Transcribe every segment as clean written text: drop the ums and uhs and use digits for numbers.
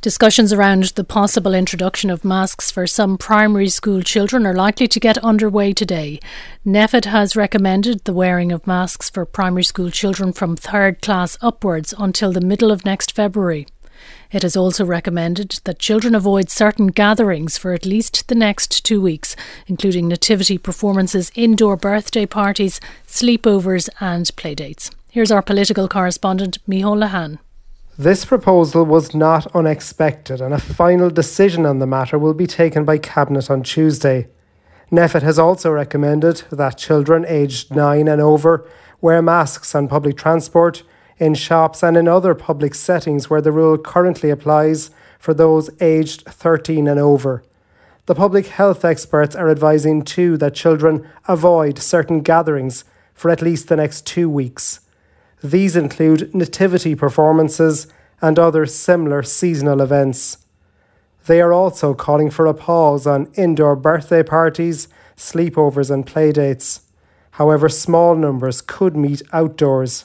Discussions around the possible introduction of masks for some primary school children are likely to get underway today. NPHET has recommended the wearing of masks for primary school children from third class upwards until the middle of next February. It has also recommended that children avoid certain gatherings for at least the next 2 weeks, including nativity performances, indoor birthday parties, sleepovers and playdates. Here's our political correspondent, Micheál Lehane. This proposal was not unexpected, and a final decision on the matter will be taken by Cabinet on Tuesday. NPHET has also recommended that children aged 9 and over wear masks on public transport, in shops and in other public settings where the rule currently applies for those aged 13 and over. The public health experts are advising too that children avoid certain gatherings for at least the next 2 weeks. These include nativity performances and other similar seasonal events. They are also calling for a pause on indoor birthday parties, sleepovers and playdates. However, small numbers could meet outdoors.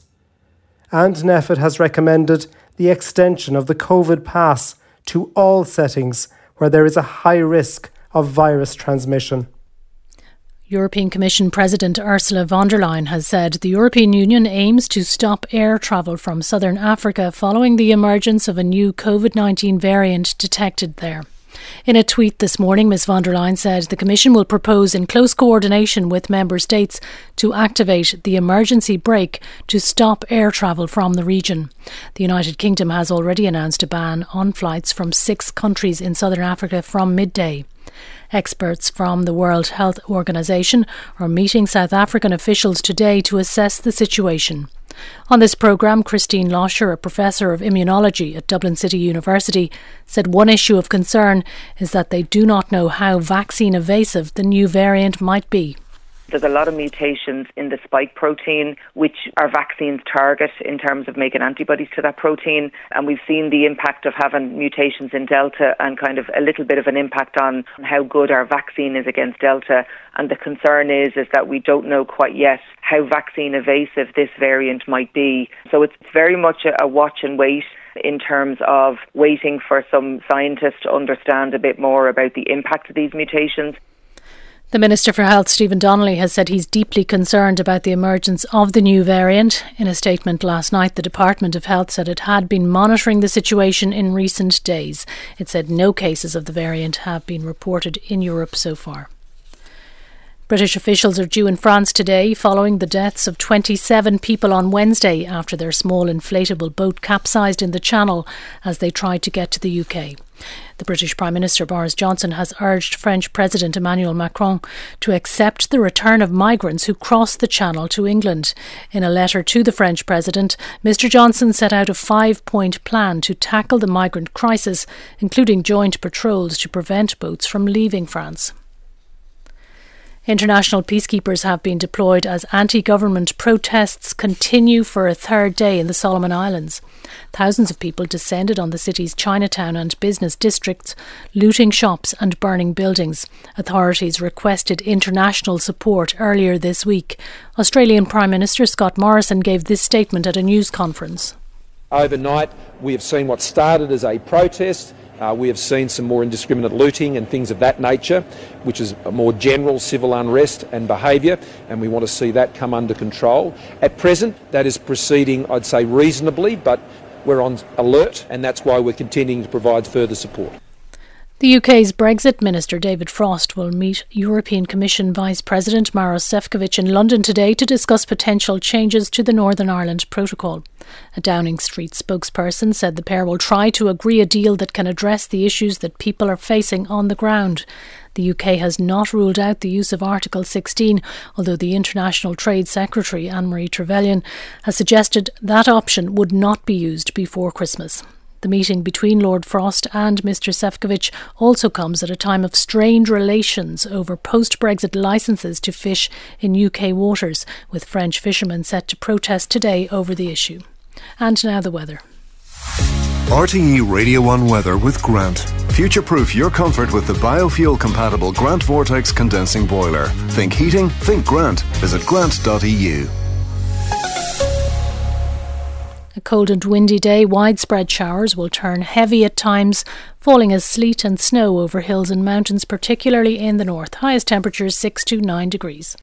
And NPHET has recommended the extension of the COVID pass to all settings where there is a high risk of virus transmission. European Commission President Ursula von der Leyen has said the European Union aims to stop air travel from southern Africa following the emergence of a new COVID-19 variant detected there. In a tweet this morning, Ms von der Leyen said the Commission will propose in close coordination with Member States to activate the emergency brake to stop air travel from the region. The United Kingdom has already announced a ban on flights from 6 countries in southern Africa from midday. Experts from the World Health Organization are meeting South African officials today to assess the situation. On this programme, Christine Losher, a professor of immunology at Dublin City University, said one issue of concern is that they do not know how vaccine evasive the new variant might be. There's a lot of mutations in the spike protein, which our vaccines target in terms of making antibodies to that protein. And we've seen the impact of having mutations in Delta and kind of a little bit of an impact on how good our vaccine is against Delta. And the concern is that we don't know quite yet how vaccine evasive this variant might be. So it's very much a watch and wait in terms of waiting for some scientists to understand a bit more about the impact of these mutations. The Minister for Health, Stephen Donnelly, has said he's deeply concerned about the emergence of the new variant. In a statement last night, the Department of Health said it had been monitoring the situation in recent days. It said no cases of the variant have been reported in Europe so far. British officials are due in France today following the deaths of 27 people on Wednesday after their small inflatable boat capsized in the Channel as they tried to get to the UK. The British Prime Minister Boris Johnson has urged French President Emmanuel Macron to accept the return of migrants who crossed the Channel to England. In a letter to the French President, Mr Johnson set out a 5-point plan to tackle the migrant crisis, including joint patrols to prevent boats from leaving France. International peacekeepers have been deployed as anti-government protests continue for a third day in the Solomon Islands. Thousands of people descended on the city's Chinatown and business districts, looting shops and burning buildings. Authorities requested international support earlier this week. Australian Prime Minister Scott Morrison gave this statement at a news conference. Overnight, we have seen what started as a protest. We have seen some more indiscriminate looting and things of that nature, which is a more general civil unrest and behaviour, and we want to see that come under control. At present, that is proceeding, I'd say, reasonably, but we're on alert, and that's why we're continuing to provide further support. The UK's Brexit Minister David Frost will meet European Commission Vice President Maros Sefcovic in London today to discuss potential changes to the Northern Ireland Protocol. A Downing Street spokesperson said the pair will try to agree a deal that can address the issues that people are facing on the ground. The UK has not ruled out the use of Article 16, although the International Trade Secretary Anne-Marie Trevelyan has suggested that option would not be used before Christmas. The meeting between Lord Frost and Mr Sefcovic also comes at a time of strained relations over post-Brexit licences to fish in UK waters, with French fishermen set to protest today over the issue. And now the weather. RTE Radio 1 weather with Grant. Future-proof your comfort with the biofuel-compatible Grant Vortex condensing boiler. Think heating, think Grant. Visit grant.eu. A cold and windy day, widespread showers will turn heavy at times, falling as sleet and snow over hills and mountains, particularly in the north. Highest temperatures 6 to 9 degrees.